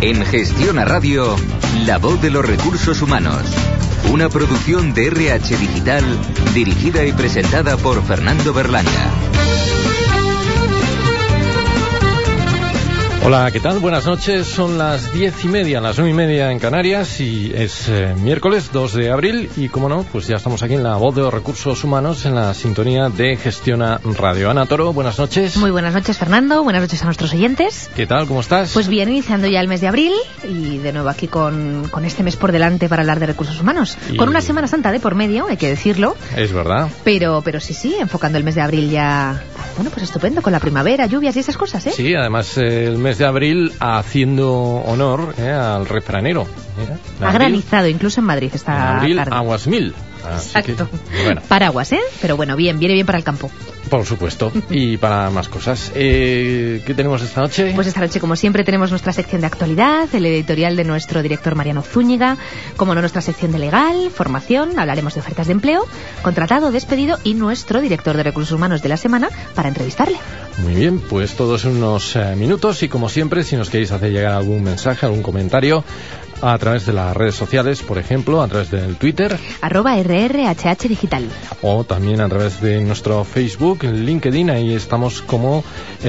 En Gestiona Radio, la voz de los recursos humanos. Una producción de RH Digital, dirigida y presentada por Fernando Berlanga. Hola, ¿qué tal? Buenas noches. Son las 10:30, las 9:30 en Canarias y es miércoles 2 de abril y, como no, pues ya estamos aquí en la voz de los recursos humanos en la sintonía de Gestiona Radio. Ana Toro, buenas noches. Muy buenas noches, Fernando. Buenas noches a nuestros oyentes. ¿Qué tal? ¿Cómo estás? Pues bien, iniciando ya el mes de abril y de nuevo aquí con este mes por delante para hablar de recursos humanos. Con una Semana Santa de por medio, hay que decirlo. Es verdad. Pero sí, enfocando el mes de abril ya, bueno, pues estupendo, con la primavera, lluvias y esas cosas, ¿eh? Sí, además el mes de abril haciendo honor al refranero. Ha granizado, incluso en Madrid esta abril, tarde. Aguas mil. Exacto. Bueno. Paraguas, ¿eh? Pero bueno, viene bien para el campo. Por supuesto, y para más cosas. ¿Qué tenemos esta noche? Pues esta noche, como siempre, tenemos nuestra sección de actualidad, el editorial de nuestro director Mariano Zúñiga, como no, nuestra sección de legal, formación, hablaremos de ofertas de empleo, contratado, despedido y nuestro director de recursos humanos de la semana para entrevistarle. Muy bien, pues todos en unos minutos y, como siempre, si nos queréis hacer llegar algún mensaje, algún comentario, a través de las redes sociales, por ejemplo, a través del Twitter @RRHH Digital, o también a través de nuestro Facebook, LinkedIn, ahí estamos como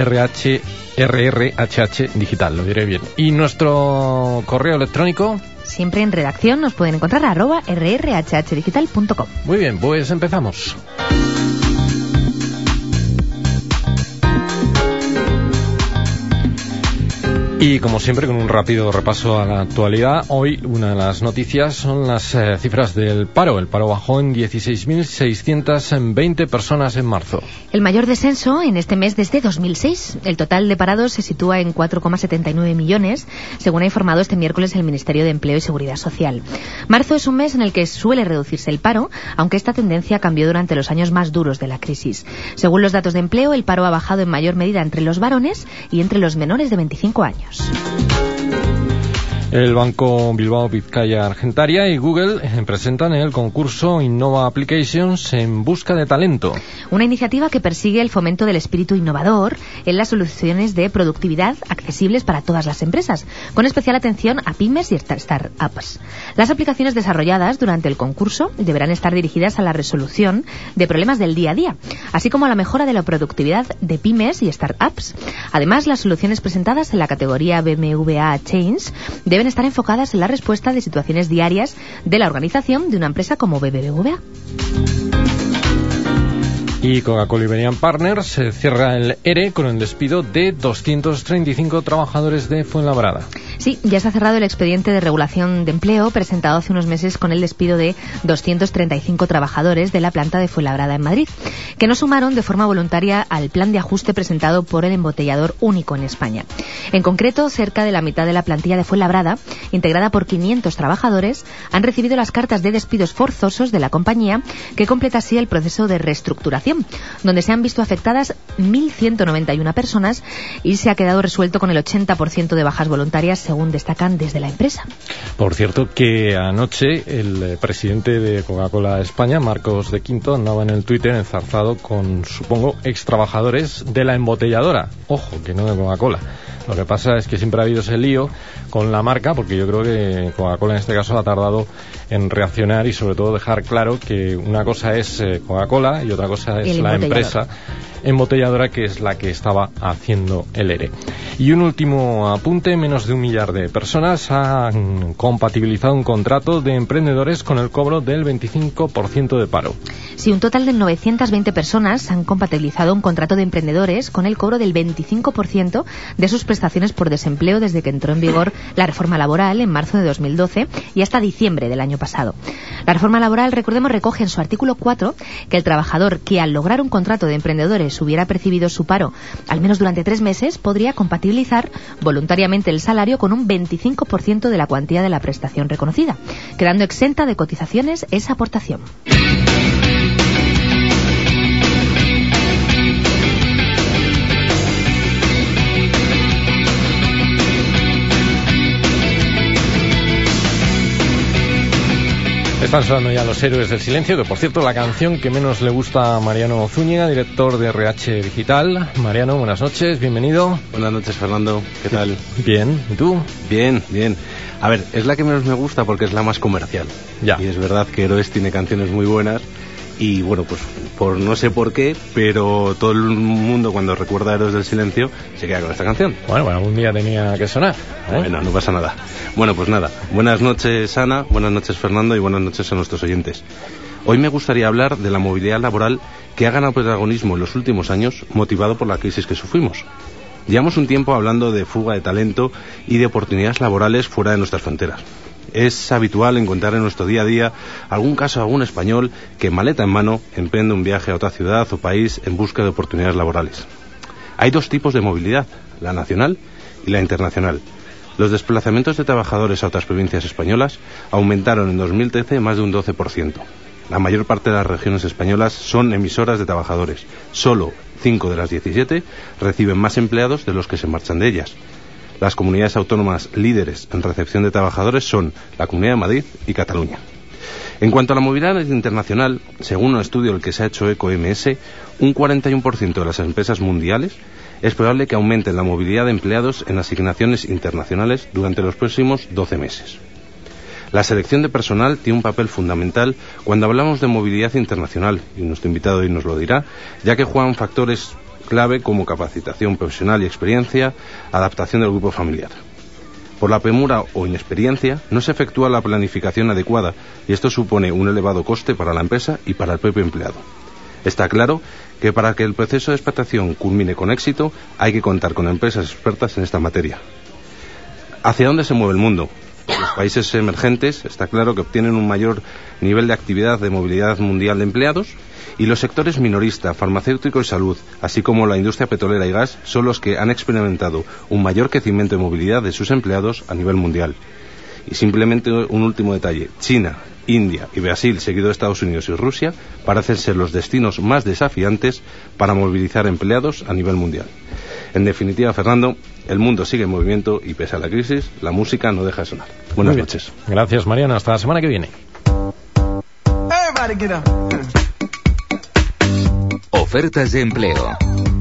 RRHH Digital, lo diré bien. Y nuestro correo electrónico, siempre en redacción, nos pueden encontrar @rrhhdigital.com. Muy bien, pues empezamos. Y como siempre, con un rápido repaso a la actualidad, hoy una de las noticias son las cifras del paro. El paro bajó en 16.620 personas en marzo. El mayor descenso en este mes desde 2006. El total de parados se sitúa en 4,79 millones, según ha informado este miércoles el Ministerio de Empleo y Seguridad Social. Marzo es un mes en el que suele reducirse el paro, aunque esta tendencia cambió durante los años más duros de la crisis. Según los datos de empleo, el paro ha bajado en mayor medida entre los varones y entre los menores de 25 años. El Banco Bilbao Vizcaya Argentaria y Google presentan el concurso Innova Applications en busca de talento. Una iniciativa que persigue el fomento del espíritu innovador en las soluciones de productividad accesibles para todas las empresas, con especial atención a pymes y startups. Las aplicaciones desarrolladas durante el concurso deberán estar dirigidas a la resolución de problemas del día a día, así como a la mejora de la productividad de pymes y startups. Además, las soluciones presentadas en la categoría BMWA Change deben estar enfocadas en la respuesta de situaciones diarias de la organización de una empresa como BBVA. Y Coca-Cola Iberian Partners cierra el ERE con el despido de 235 trabajadores de Fuenlabrada. Sí, ya se ha cerrado el expediente de regulación de empleo presentado hace unos meses con el despido de 235 trabajadores de la planta de Fuenlabrada en Madrid, que no sumaron de forma voluntaria al plan de ajuste presentado por el embotellador único en España. En concreto, cerca de la mitad de la plantilla de Fuenlabrada, integrada por 500 trabajadores, han recibido las cartas de despidos forzosos de la compañía, que completa así el proceso de reestructuración, donde se han visto afectadas 1.191 personas y se ha quedado resuelto con el 80% de bajas voluntarias, según destacan desde la empresa. Por cierto, que anoche el presidente de Coca-Cola España, Marcos de Quinto, andaba en el Twitter enzarzado con, supongo, ex trabajadores de la embotelladora. Ojo, que no de Coca-Cola. Lo que pasa es que siempre ha habido ese lío con la marca, porque yo creo que Coca-Cola en este caso ha tardado en reaccionar y sobre todo dejar claro que una cosa es Coca-Cola y otra cosa es la empresa embotelladora, que es la que estaba haciendo el ERE. Y un último apunte: menos de 1 millar de personas han compatibilizado un contrato de emprendedores con el cobro del 25% de paro. Sí, un total de 920 personas han compatibilizado un contrato de emprendedores con el cobro del 25% de sus prestaciones por desempleo desde que entró en vigor la reforma laboral en marzo de 2012 y hasta diciembre del año pasado. La reforma laboral, recordemos, recoge en su artículo 4 que el trabajador que al lograr un contrato de emprendedores hubiera percibido su paro al menos durante 3 meses podría compatibilizar voluntariamente el salario con un 25% de la cuantía de la prestación reconocida, quedando exenta de cotizaciones esa aportación. Están sonando ya Los Héroes del Silencio, que por cierto la canción que menos le gusta a Mariano Zúñiga, director de RH Digital. Mariano, buenas noches, bienvenido. Buenas noches, Fernando, ¿qué tal? Bien, ¿y tú? Bien. A ver, es la que menos me gusta porque es la más comercial. Ya. Y es verdad que Héroes tiene canciones muy buenas y bueno, pues por no sé por qué, pero todo el mundo cuando recuerda a Héroes del Silencio se queda con esta canción. Bueno, algún día tenía que sonar, ¿eh? Bueno, no pasa nada. Bueno, pues nada. Buenas noches, Ana, buenas noches, Fernando, y buenas noches a nuestros oyentes. Hoy me gustaría hablar de la movilidad laboral que ha ganado protagonismo en los últimos años, motivado por la crisis que sufrimos. Llevamos un tiempo hablando de fuga de talento y de oportunidades laborales fuera de nuestras fronteras. Es habitual encontrar en nuestro día a día algún caso de algún español que, maleta en mano, emprende un viaje a otra ciudad o país en busca de oportunidades laborales. Hay dos tipos de movilidad, la nacional y la internacional. Los desplazamientos de trabajadores a otras provincias españolas aumentaron en 2013 más de un 12%. La mayor parte de las regiones españolas son emisoras de trabajadores. Solo 5 de las 17 reciben más empleados de los que se marchan de ellas. Las comunidades autónomas líderes en recepción de trabajadores son la Comunidad de Madrid y Cataluña. En cuanto a la movilidad internacional, según un estudio del que se ha hecho eco OMS, un 41% de las empresas mundiales es probable que aumenten la movilidad de empleados en asignaciones internacionales durante los próximos 12 meses. La selección de personal tiene un papel fundamental cuando hablamos de movilidad internacional, y nuestro invitado hoy nos lo dirá, ya que juegan factores clave como capacitación profesional y experiencia, adaptación del grupo familiar. Por la premura o inexperiencia, no se efectúa la planificación adecuada y esto supone un elevado coste para la empresa y para el propio empleado. Está claro que para que el proceso de expatriación culmine con éxito, hay que contar con empresas expertas en esta materia. ¿Hacia dónde se mueve el mundo? Los países emergentes está claro que obtienen un mayor nivel de actividad de movilidad mundial de empleados, y los sectores minorista, farmacéutico y salud, así como la industria petrolera y gas, son los que han experimentado un mayor crecimiento de movilidad de sus empleados a nivel mundial. Y simplemente un último detalle: China, India y Brasil, seguido de Estados Unidos y Rusia, parecen ser los destinos más desafiantes para movilizar empleados a nivel mundial. En definitiva, Fernando, el mundo sigue en movimiento y pese a la crisis, la música no deja de sonar. Buenas noches. Gracias, Mariano. Hasta la semana que viene. Ofertas de empleo.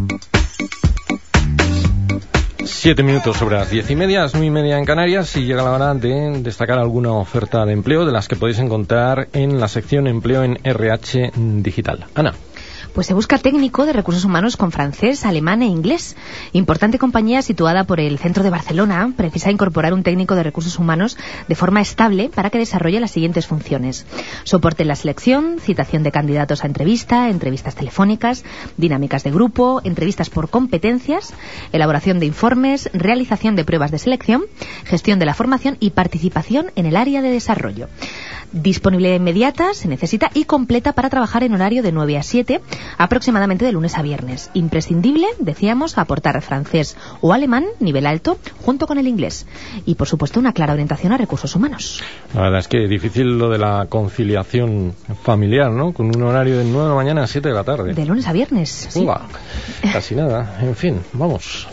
7 minutos sobre las 10:30, las 9:30 en Canarias, y llega la hora de destacar alguna oferta de empleo de las que podéis encontrar en la sección Empleo en RH Digital. Ana. Pues se busca técnico de recursos humanos con francés, alemán e inglés. Importante compañía situada por el centro de Barcelona precisa incorporar un técnico de recursos humanos de forma estable para que desarrolle las siguientes funciones: soporte en la selección, citación de candidatos a entrevista, entrevistas telefónicas, dinámicas de grupo, entrevistas por competencias, elaboración de informes, realización de pruebas de selección, gestión de la formación y participación en el área de desarrollo. Disponibilidad inmediata se necesita y completa para trabajar en horario de 9 a 7, aproximadamente de lunes a viernes. Imprescindible, decíamos, aportar francés o alemán, nivel alto, junto con el inglés. Y, por supuesto, una clara orientación a recursos humanos. La verdad es que difícil lo de la conciliación familiar, ¿no? Con un horario de 9 de la mañana a 7 de la tarde. De lunes a viernes, sí. Uga, casi nada. En fin, vamos.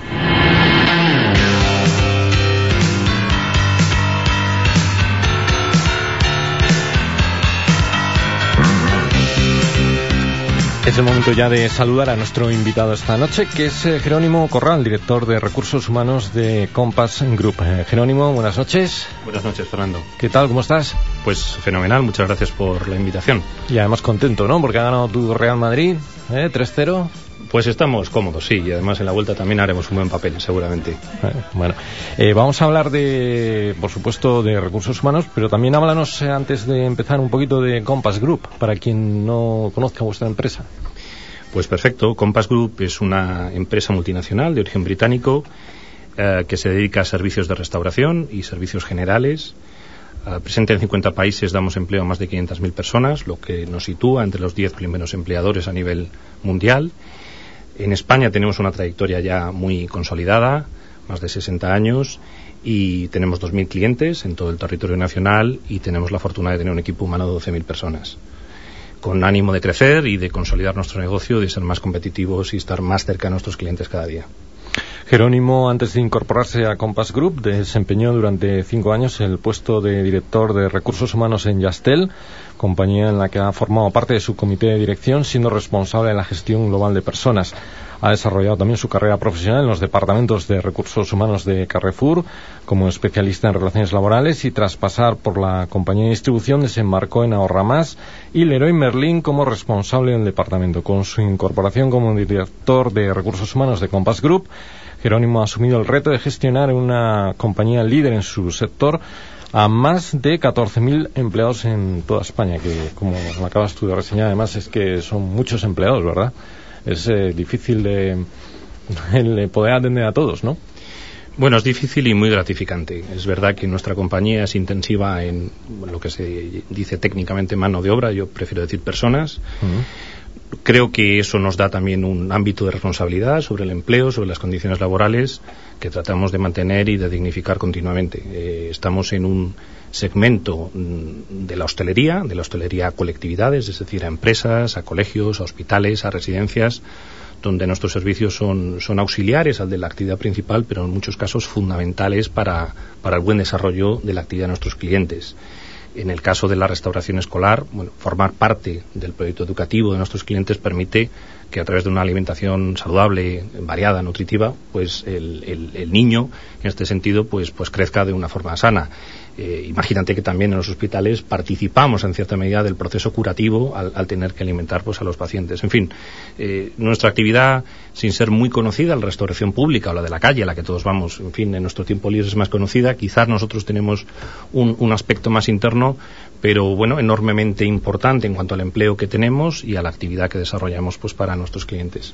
Es el momento ya de saludar a nuestro invitado esta noche, que es Jerónimo Corral, director de Recursos Humanos de Compass Group. Jerónimo, buenas noches. Buenas noches, Fernando. ¿Qué tal? ¿Cómo estás? Pues fenomenal, muchas gracias por la invitación. Y además contento, ¿no? Porque ha ganado tu Real Madrid, 3-0. Pues estamos cómodos, sí, y además en la vuelta también haremos un buen papel, seguramente. Bueno, vamos a hablar de, por supuesto, de recursos humanos, pero también háblanos, antes de empezar, un poquito de Compass Group, para quien no conozca vuestra empresa. Pues perfecto, Compass Group es una empresa multinacional de origen británico que se dedica a servicios de restauración y servicios generales. Presente en 50 países, damos empleo a más de 500.000 personas, lo que nos sitúa entre los 10 primeros empleadores a nivel mundial. En España tenemos una trayectoria ya muy consolidada, más de 60 años, y tenemos 2.000 clientes en todo el territorio nacional y tenemos la fortuna de tener un equipo humano de 12.000 personas, con ánimo de crecer y de consolidar nuestro negocio, de ser más competitivos y estar más cerca de nuestros clientes cada día. Jerónimo, antes de incorporarse a Compass Group, desempeñó durante 5 años el puesto de director de recursos humanos en Yastel, compañía en la que ha formado parte de su comité de dirección, siendo responsable de la gestión global de personas. Ha desarrollado también su carrera profesional en los departamentos de recursos humanos de Carrefour como especialista en relaciones laborales, y tras pasar por la compañía de distribución desembarcó en Ahorra Más y Leroy Merlin como responsable del departamento. Con su incorporación como director de recursos humanos de Compass Group, Jerónimo ha asumido el reto de gestionar una compañía líder en su sector a más de 14.000 empleados en toda España, que, como me acabas tú de reseñar, además es que son muchos empleados, ¿verdad? Es difícil de poder atender a todos, ¿no? Bueno, es difícil y muy gratificante. Es verdad que nuestra compañía es intensiva en lo que se dice técnicamente mano de obra, yo prefiero decir personas. Creo que eso nos da también un ámbito de responsabilidad sobre el empleo, sobre las condiciones laborales, que tratamos de mantener y de dignificar continuamente. Estamos en un segmento de la hostelería a colectividades, es decir, a empresas, a colegios, a hospitales, a residencias, donde nuestros servicios son auxiliares al de la actividad principal, pero en muchos casos fundamentales para el buen desarrollo de la actividad de nuestros clientes. En el caso de la restauración escolar, formar parte del proyecto educativo de nuestros clientes permite que a través de una alimentación saludable, variada, nutritiva, pues el niño, en este sentido, pues crezca de una forma sana. Imagínate que también en los hospitales participamos en cierta medida del proceso curativo al tener que alimentar pues a los pacientes. En fin, nuestra actividad, sin ser muy conocida, la restauración pública o la de la calle, a la que todos vamos, en fin, en nuestro tiempo libre es más conocida. Quizás nosotros tenemos un aspecto más interno, pero bueno, enormemente importante en cuanto al empleo que tenemos y a la actividad que desarrollamos pues para nuestros clientes.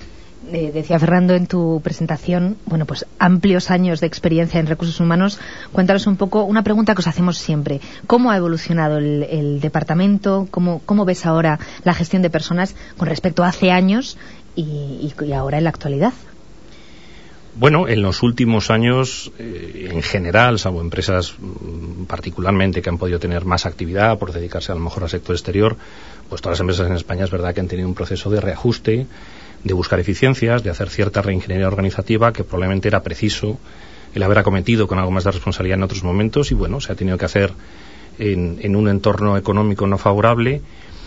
Decía Fernando en tu presentación, pues amplios años de experiencia en recursos humanos. Cuéntanos un poco, una pregunta que os hacemos siempre: ¿cómo ha evolucionado el departamento? ¿Cómo ves ahora la gestión de personas con respecto a hace años y ahora en la actualidad? Bueno, en los últimos años, en general, salvo empresas particularmente que han podido tener más actividad por dedicarse a lo mejor al sector exterior, pues todas las empresas en España es verdad que han tenido un proceso de reajuste, de buscar eficiencias, de hacer cierta reingeniería organizativa que probablemente era preciso el haber acometido con algo más de responsabilidad en otros momentos, y se ha tenido que hacer en un entorno económico no favorable.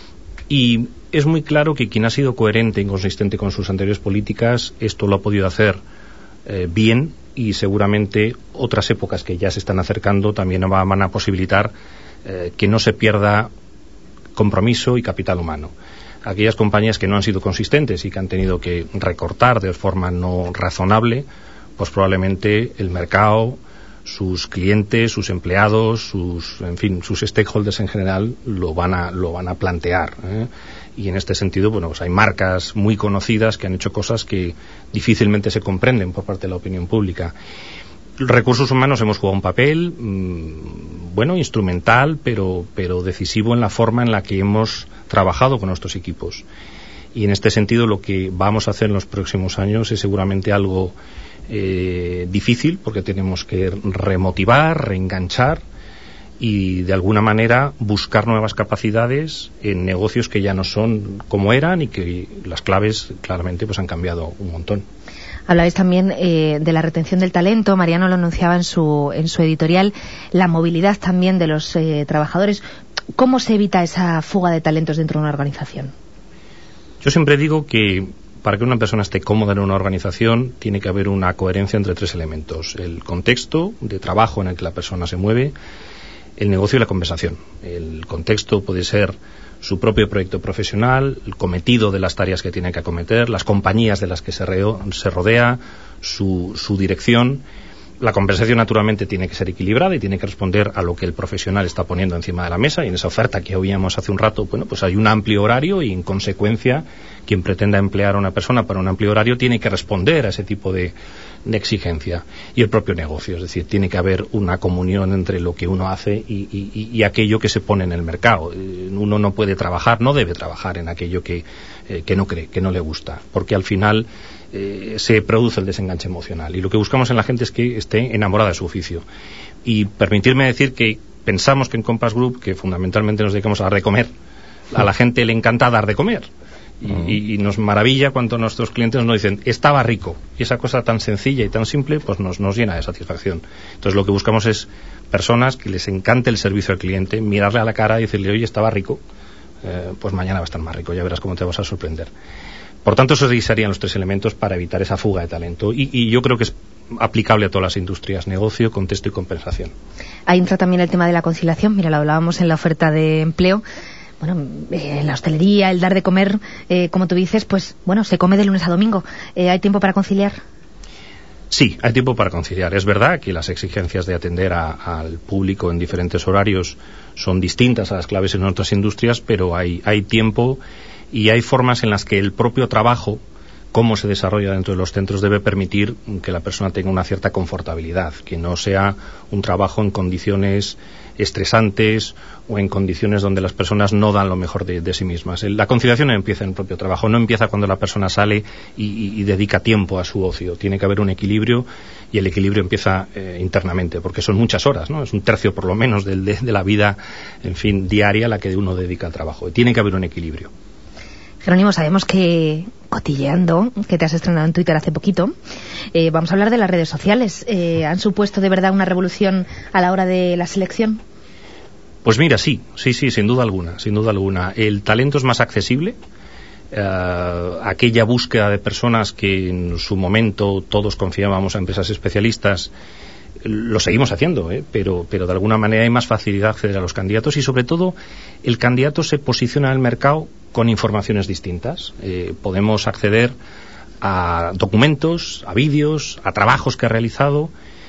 Y es muy claro que quien ha sido coherente y consistente con sus anteriores políticas, esto lo ha podido hacer bien, y seguramente otras épocas que ya se están acercando también van a posibilitar que no se pierda compromiso y capital humano. Aquellas compañías que no han sido consistentes y que han tenido que recortar de forma no razonable, pues probablemente el mercado, sus clientes, sus empleados, sus stakeholders en general lo van a plantear, Y en este sentido, pues hay marcas muy conocidas que han hecho cosas que difícilmente se comprenden por parte de la opinión pública. Recursos humanos hemos jugado un papel, instrumental, pero decisivo en la forma en la que hemos trabajado con nuestros equipos. Y en este sentido lo que vamos a hacer en los próximos años es seguramente algo difícil, porque tenemos que remotivar, reenganchar y de alguna manera buscar nuevas capacidades en negocios que ya no son como eran y que las claves claramente pues han cambiado un montón. Hablabais también de la retención del talento. Mariano lo anunciaba en su editorial, la movilidad también de los trabajadores. ¿Cómo se evita esa fuga de talentos dentro de una organización? Yo siempre digo que para que una persona esté cómoda en una organización tiene que haber una coherencia entre 3 elementos: el contexto de trabajo en el que la persona se mueve, el negocio y la conversación. El contexto puede ser su propio proyecto profesional, el cometido de las tareas que tiene que acometer, las compañías de las que se rodea, su dirección. La conversación naturalmente tiene que ser equilibrada y tiene que responder a lo que el profesional está poniendo encima de la mesa, y en esa oferta que oíamos hace un rato, pues hay un amplio horario y en consecuencia quien pretenda emplear a una persona para un amplio horario tiene que responder a ese tipo de exigencia. Y el propio negocio, es decir, tiene que haber una comunión entre lo que uno hace y aquello que se pone en el mercado. Uno no puede trabajar, no debe trabajar en aquello que no cree, que no le gusta, porque al final se produce el desenganche emocional, y lo que buscamos en la gente es que esté enamorada de su oficio. Y permitirme decir que pensamos que en Compass Group, que fundamentalmente nos dedicamos a dar de comer, a la gente le encanta dar de comer, Y nos maravilla cuando nuestros clientes nos dicen, estaba rico. Y esa cosa tan sencilla y tan simple, pues nos llena de satisfacción. Entonces lo que buscamos es personas que les encante el servicio al cliente, mirarle a la cara y decirle, oye, estaba rico, pues mañana va a estar más rico, ya verás cómo te vas a sorprender. Por tanto, esos serían los 3 elementos para evitar esa fuga de talento. Y yo creo que es aplicable a todas las industrias: negocio, contexto y compensación. Ahí entra también el tema de la conciliación. Mira, lo hablábamos en la oferta de empleo. Bueno, la hostelería, el dar de comer, como tú dices, pues bueno, se come de lunes a domingo. ¿Hay tiempo para conciliar? Sí, hay tiempo para conciliar. Es verdad que las exigencias de atender al público en diferentes horarios son distintas a las claves en otras industrias, pero hay tiempo y hay formas en las que el propio trabajo, cómo se desarrolla dentro de los centros, debe permitir que la persona tenga una cierta confortabilidad, que no sea un trabajo en condiciones estresantes o en condiciones donde las personas no dan lo mejor de sí mismas. La conciliación empieza en el propio trabajo, no empieza cuando la persona sale y dedica tiempo a su ocio. Tiene que haber un equilibrio, y el equilibrio empieza internamente, porque son muchas horas, ¿no? Es un tercio por lo menos de la vida, en fin, diaria, la que uno dedica al trabajo. Y tiene que haber un equilibrio. Jerónimo, sabemos que Cotilleando, que te has estrenado en Twitter hace poquito, vamos a hablar de las redes sociales. ¿Han supuesto de verdad una revolución a la hora de la selección? Pues mira, sí, sin duda alguna. El talento es más accesible. Aquella búsqueda de personas que en su momento todos confiábamos a empresas especialistas, lo seguimos haciendo, pero de alguna manera hay más facilidad de acceder a los candidatos, y sobre todo el candidato se posiciona en el mercado con informaciones distintas. Podemos acceder a documentos, a vídeos, a trabajos que ha realizado,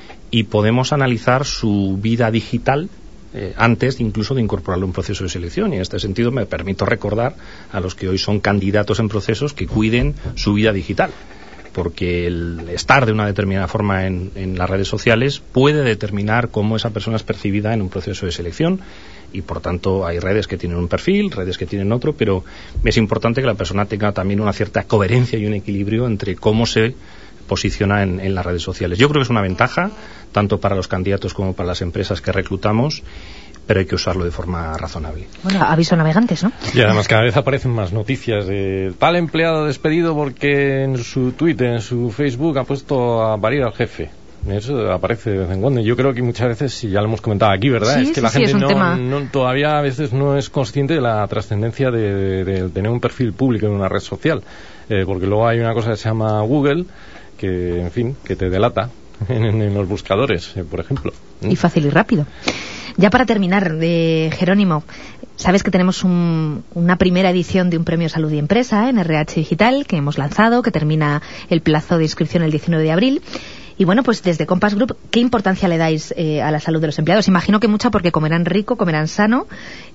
y podemos analizar su vida digital antes incluso de incorporarlo a un proceso de selección. Y en este sentido me permito recordar a los que hoy son candidatos en procesos que cuiden su vida digital, porque el estar de una determinada forma en las redes sociales puede determinar cómo esa persona es percibida en un proceso de selección. Y por tanto hay redes que tienen un perfil, redes que tienen otro, pero es importante que la persona tenga también una cierta coherencia y un equilibrio entre cómo se posiciona en las redes sociales. Yo creo que es una ventaja tanto para los candidatos como para las empresas que reclutamos, pero hay que usarlo de forma razonable. Bueno, aviso a navegantes, ¿no? Y además cada vez aparecen más noticias de tal empleado despedido porque en su Twitter, en su Facebook ha puesto a parir al jefe. Eso aparece de vez en cuando. Yo creo que muchas veces, y ya lo hemos comentado aquí, ¿verdad? Sí, es que la gente no, todavía a veces no es consciente de la trascendencia de tener un perfil público en una red social. Porque luego hay una cosa que se llama Google, que, en fin, que te delata en los buscadores, por ejemplo. Y fácil y rápido. Ya para terminar, Jerónimo, sabes que tenemos una primera edición de un premio Salud y Empresa en RH Digital que hemos lanzado, que termina el plazo de inscripción el 19 de abril. Y bueno, pues desde Compass Group, ¿qué importancia le dais a la salud de los empleados? Imagino que mucha, porque comerán rico, comerán sano,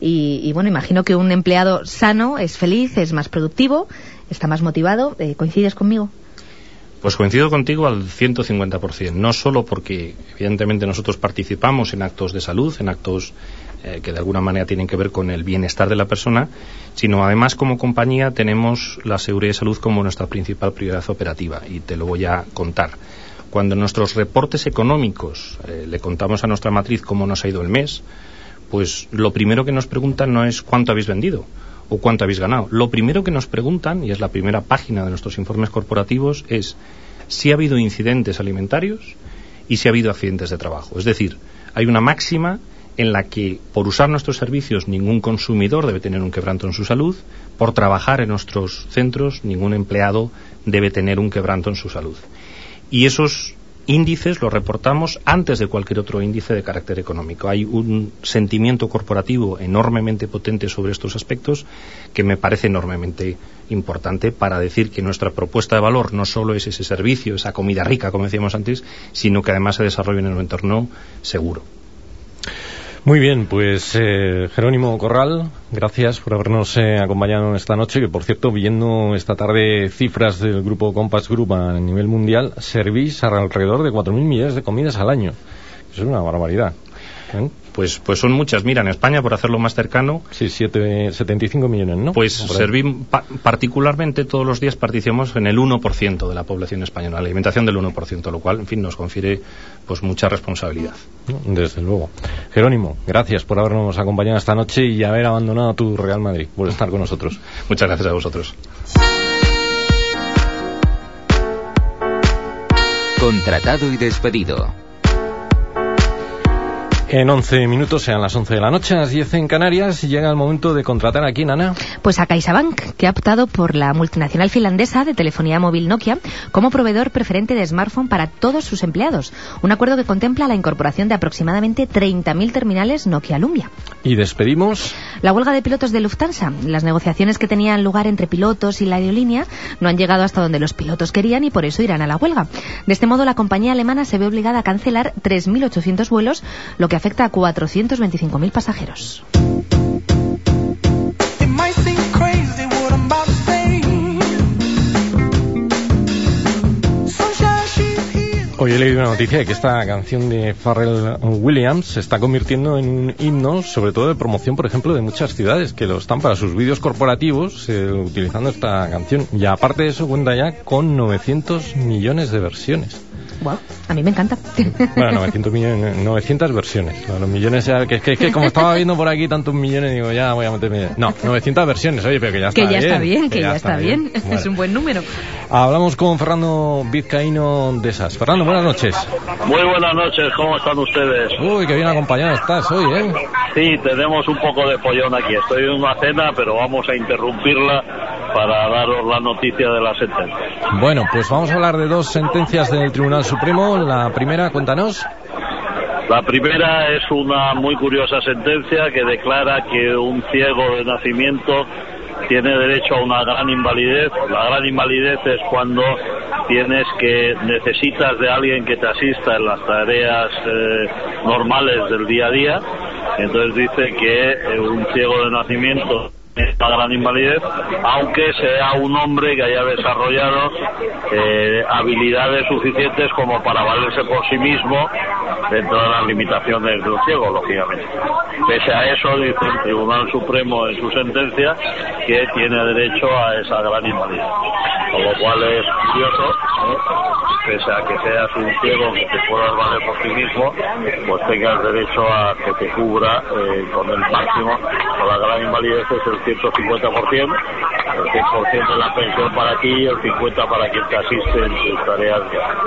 y bueno, imagino que un empleado sano es feliz, es más productivo, está más motivado. ¿Coincides conmigo? Pues coincido contigo al 150%, no solo porque evidentemente nosotros participamos en actos de salud, en actos que de alguna manera tienen que ver con el bienestar de la persona, sino además como compañía tenemos la seguridad y salud como nuestra principal prioridad operativa, y te lo voy a contar. Cuando en nuestros reportes económicos le contamos a nuestra matriz cómo nos ha ido el mes, pues lo primero que nos preguntan no es cuánto habéis vendido o cuánto habéis ganado. Lo primero que nos preguntan, y es la primera página de nuestros informes corporativos, es si ha habido incidentes alimentarios y si ha habido accidentes de trabajo. Es decir, hay una máxima en la que por usar nuestros servicios ningún consumidor debe tener un quebranto en su salud, por trabajar en nuestros centros ningún empleado debe tener un quebranto en su salud. Y esos índices los reportamos antes de cualquier otro índice de carácter económico. Hay un sentimiento corporativo enormemente potente sobre estos aspectos que me parece enormemente importante para decir que nuestra propuesta de valor no solo es ese servicio, esa comida rica, como decíamos antes, sino que además se desarrolla en un entorno seguro. Muy bien, pues Jerónimo Corral, gracias por habernos acompañado esta noche, que por cierto, viendo esta tarde cifras del grupo Compass Group a nivel mundial, servís alrededor de 4.000 millones de comidas al año. Eso es una barbaridad. Pues son muchas. Mira, en España, por hacerlo más cercano... Sí, 75 millones, ¿no? Pues particularmente todos los días participamos en el 1% de la población española, la alimentación del 1%, lo cual, en fin, nos confiere pues mucha responsabilidad. Desde luego. Jerónimo, gracias por habernos acompañado esta noche y haber abandonado tu Real Madrid, por estar con nosotros. Muchas gracias a vosotros. Contratado y despedido. En 11 minutos, sean las 11 de la noche, a las 10 en Canarias, llega el momento de contratar a quién, Ana. Pues a CaixaBank, que ha optado por la multinacional finlandesa de telefonía móvil Nokia como proveedor preferente de smartphone para todos sus empleados. Un acuerdo que contempla la incorporación de aproximadamente 30.000 terminales Nokia Lumia. Y despedimos la huelga de pilotos de Lufthansa. Las negociaciones que tenían lugar entre pilotos y la aerolínea no han llegado hasta donde los pilotos querían y por eso irán a la huelga. De este modo, la compañía alemana se ve obligada a cancelar 3.800 vuelos, lo que afecta a 425.000 pasajeros. Hoy he leído una noticia de que esta canción de Pharrell Williams se está convirtiendo en un himno, sobre todo de promoción, por ejemplo, de muchas ciudades que lo están para sus vídeos corporativos utilizando esta canción. Y aparte de eso, cuenta ya con 900 millones de versiones. Wow, a mí me encanta. Bueno, 900 versiones. Los millones ya, que como estaba viendo por aquí tantos millones, digo, ya voy a meterme. No, 900 versiones, oye, pero que ya está bien. Que ya está bien. Bueno. Es un buen número. Hablamos con Fernando Vizcaíno de SAS. Fernando, buenas noches. Muy buenas noches, ¿cómo están ustedes? Uy, qué bien acompañado estás hoy, ¿eh? Sí, tenemos un poco de follón aquí. Estoy en una cena, pero vamos a interrumpirla para daros la noticia de la sentencia. Bueno, pues vamos a hablar de dos sentencias del Tribunal Supremo. La primera, cuéntanos. La primera es una muy curiosa sentencia que declara que un ciego de nacimiento tiene derecho a una gran invalidez. La gran invalidez es cuando necesitas de alguien que te asista en las tareas normales del día a día. Entonces dice que un ciego de nacimiento esta gran invalidez, aunque sea un hombre que haya desarrollado habilidades suficientes como para valerse por sí mismo dentro de las limitaciones de un ciego, lógicamente. Pese a eso, dice el Tribunal Supremo en su sentencia que tiene derecho a esa gran invalidez. Con lo cual es curioso, pese a que seas un ciego que te puedas valer por sí mismo, pues tengas derecho a que te cubra con el máximo, con la gran invalidez es el 150%, el 100% de la pensión para ti y el 50% para quien te asiste en tus tareas.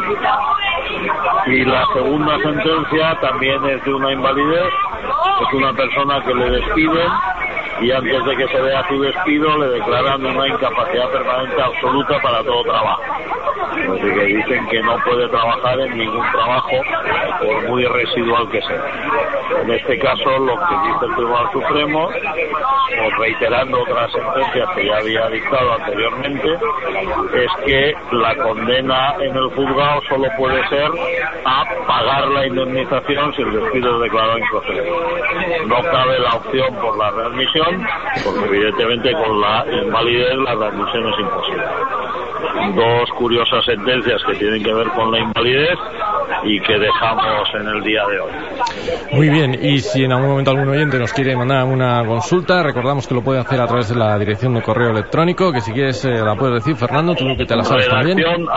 Y la segunda sentencia también es de una invalidez, es una persona que le despiden y antes de que se vea su despido le declaran una incapacidad permanente absoluta para todo trabajo. Así que dicen que no puede trabajar en ningún trabajo, por muy residual que sea. En este caso, lo que dice el Tribunal Supremo, o reiterando otras sentencias que ya había dictado anteriormente, es que la condena en el juzgado solo puede ser a pagar la indemnización si el despido es declarado improcedente. No cabe la opción por la readmisión, porque evidentemente con la invalidez la readmisión es imposible. Dos curiosas sentencias que tienen que ver con la invalidez y que dejamos en el día de hoy. Muy bien, y si en algún momento algún oyente nos quiere mandar una consulta, recordamos que lo puede hacer a través de la dirección de correo electrónico, que si quieres la puedes decir, Fernando, tú que te la sabes también.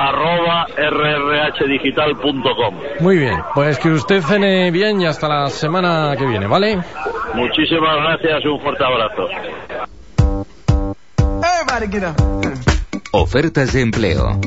redacción@rrhdigital.com. Muy bien, pues que usted cene bien y hasta la semana que viene, ¿vale? Muchísimas gracias y un fuerte abrazo. Ofertas de empleo.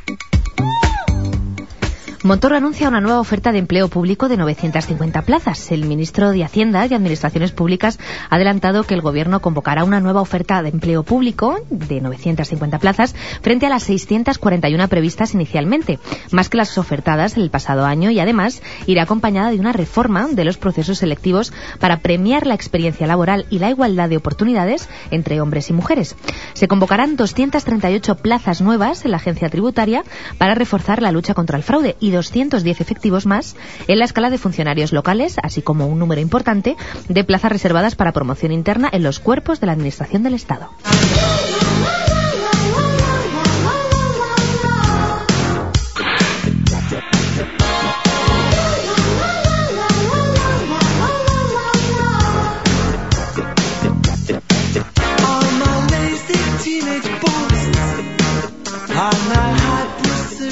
Montoro anuncia una nueva oferta de empleo público de 950 plazas. El ministro de Hacienda y Administraciones Públicas ha adelantado que el Gobierno convocará una nueva oferta de empleo público de 950 plazas frente a las 641 previstas inicialmente, más que las ofertadas el pasado año, y además irá acompañada de una reforma de los procesos selectivos para premiar la experiencia laboral y la igualdad de oportunidades entre hombres y mujeres. Se convocarán 238 plazas nuevas en la agencia tributaria para reforzar la lucha contra el fraude y 210 efectivos más en la escala de funcionarios locales, así como un número importante de plazas reservadas para promoción interna en los cuerpos de la Administración del Estado.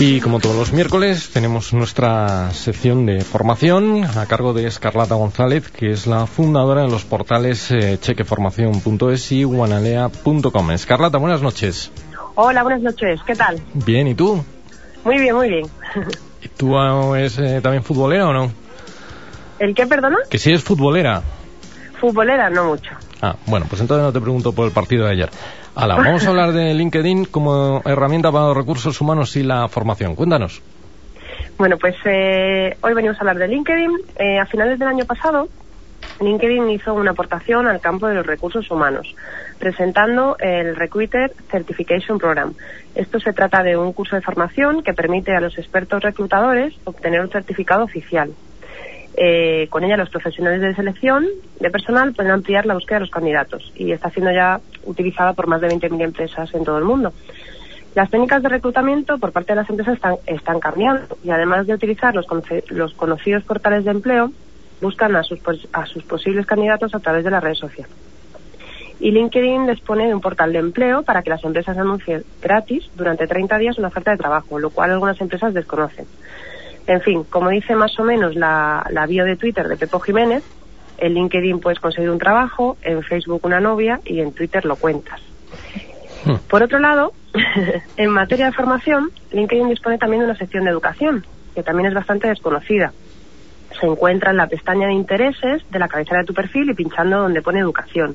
Y como todos los miércoles tenemos nuestra sección de formación a cargo de Escarlata González, que es la fundadora de los portales chequeformación.es y guanalea.com. Escarlata, buenas noches. Hola, buenas noches, ¿qué tal? Bien, ¿y tú? Muy bien, muy bien. ¿Y tú eres también futbolera o no? ¿El qué, perdona? Que si eres futbolera. Futbolera, no mucho. Ah, bueno, pues entonces no te pregunto por el partido de ayer. Vamos a hablar de LinkedIn como herramienta para los recursos humanos y la formación. Cuéntanos. Bueno, pues hoy venimos a hablar de LinkedIn. A finales del año pasado, LinkedIn hizo una aportación al campo de los recursos humanos, presentando el Recruiter Certification Program. Esto se trata de un curso de formación que permite a los expertos reclutadores obtener un certificado oficial. Con ella los profesionales de selección de personal pueden ampliar la búsqueda de los candidatos y está siendo ya utilizada por más de 20.000 empresas en todo el mundo. Las técnicas de reclutamiento por parte de las empresas están cambiando y además de utilizar los conocidos portales de empleo, buscan a sus posibles candidatos a través de las redes sociales. Y LinkedIn dispone de un portal de empleo para que las empresas anuncien gratis durante 30 días una oferta de trabajo, lo cual algunas empresas desconocen. En fin, como dice más o menos la bio de Twitter de Pepo Jiménez, en LinkedIn puedes conseguir un trabajo, en Facebook una novia y en Twitter lo cuentas. Por otro lado, en materia de formación, LinkedIn dispone también de una sección de educación, que también es bastante desconocida. Se encuentra en la pestaña de intereses de la cabecera de tu perfil y pinchando donde pone educación.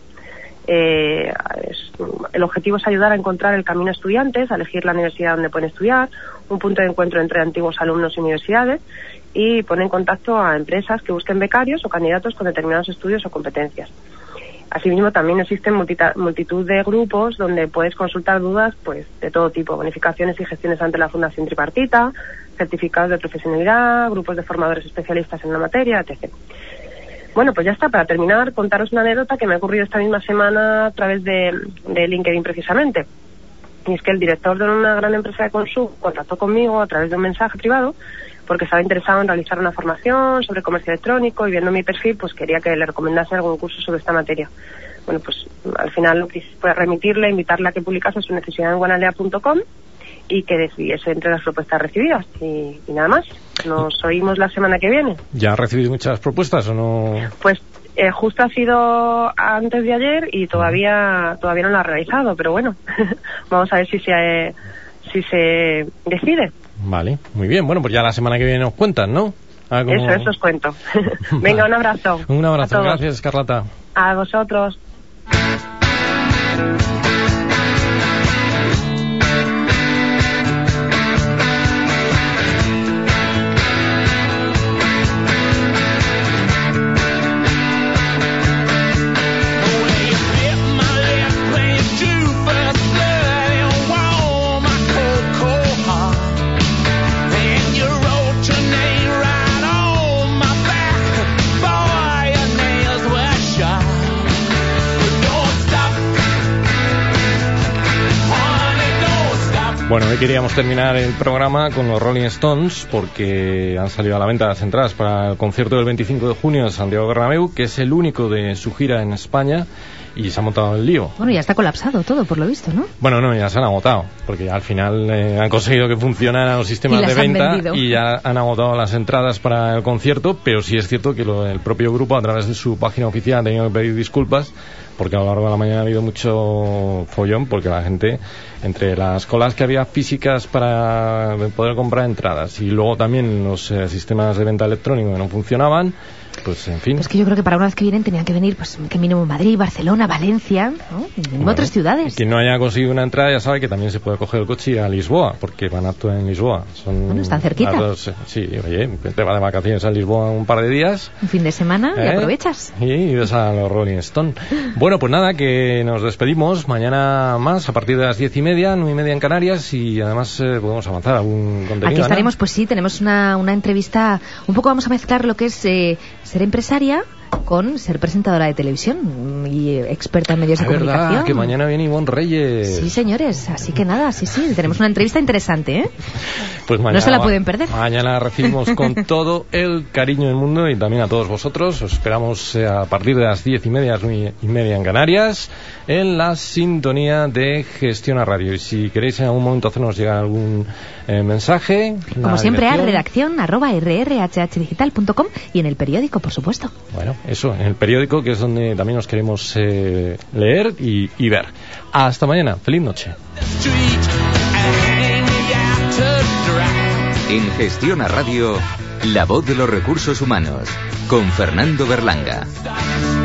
El objetivo es ayudar a encontrar el camino a estudiantes, a elegir la universidad donde pueden estudiar, un punto de encuentro entre antiguos alumnos y universidades, y pone en contacto a empresas que busquen becarios o candidatos con determinados estudios o competencias. Asimismo, también existen multitud de grupos donde puedes consultar dudas pues de todo tipo: bonificaciones y gestiones ante la Fundación Tripartita, certificados de profesionalidad, grupos de formadores especialistas en la materia, etc. Bueno, pues ya está. Para terminar, contaros una anécdota que me ha ocurrido esta misma semana a través de LinkedIn precisamente. Y es que el director de una gran empresa de consumo contactó conmigo a través de un mensaje privado porque estaba interesado en realizar una formación sobre comercio electrónico y viendo mi perfil pues quería que le recomendase algún curso sobre esta materia. Bueno, pues al final lo que hice fue remitirle, invitarle a que publicase su necesidad en guanalea.com y que decidiese entre las propuestas recibidas y nada más. Nos oímos la semana que viene. ¿Ya has recibido muchas propuestas o no? Pues justo ha sido antes de ayer y todavía no lo ha realizado, pero bueno, vamos a ver si se decide. Vale, muy bien. Bueno, pues ya la semana que viene nos cuentan, ¿no? Eso os cuento. Venga, un abrazo. Un abrazo, gracias, Escarlata. A vosotros. Bueno, hoy queríamos terminar el programa con los Rolling Stones porque han salido a la venta las entradas para el concierto del 25 de junio en Santiago Bernabéu, que es el único de su gira en España, y se ha montado el lío. Bueno, ya está colapsado todo, por lo visto, ¿no? Bueno, no, ya se han agotado, porque al final han conseguido que funcionaran los sistemas de venta y ya han agotado las entradas para el concierto, pero sí es cierto que el propio grupo, a través de su página oficial, ha tenido que pedir disculpas, porque a lo largo de la mañana ha habido mucho follón, porque la gente, entre las colas que había físicas para poder comprar entradas y luego también los sistemas de venta electrónico que no funcionaban, pues en fin. Es que yo creo que para una vez que vienen tenían que venir, pues que mínimo Madrid, Barcelona, Valencia, ¿no? Y mínimo otras ciudades. Quien no haya conseguido una entrada ya sabe que también se puede coger el coche y ir a Lisboa, porque van a actuar en Lisboa. Bueno, están cerquita. Sí, oye, te vas de vacaciones a Lisboa un par de días. Un fin de semana y aprovechas. Y ves a los Rolling Stones. Bueno, pues nada, que nos despedimos. Mañana más, a partir de las 10:30, 9:30 en Canarias, y además podemos avanzar algún contenido. Aquí estaremos, ¿no? Pues sí, tenemos una entrevista. Un poco vamos a mezclar lo que es ser empresaria con ser presentadora de televisión y experta en medios de comunicación. Verdad, que mañana viene Ivonne Reyes. Sí, señores, así que nada, sí, tenemos una entrevista interesante, ¿eh? Pues mañana, no se la pueden perder. Mañana recibimos con todo el cariño del mundo y también a todos vosotros. Os esperamos a partir de las 10:30, 9:30 en Canarias, en la sintonía de Gestiona Radio. Y si queréis en algún momento hacernos llegar algún mensaje, como siempre, a redacción@rrhhdigital.com y en el periódico, por supuesto. Bueno, eso, en el periódico, que es donde también nos queremos leer y ver. Hasta mañana, feliz noche. En Gestiona Radio, la voz de los recursos humanos, con Fernando Berlanga.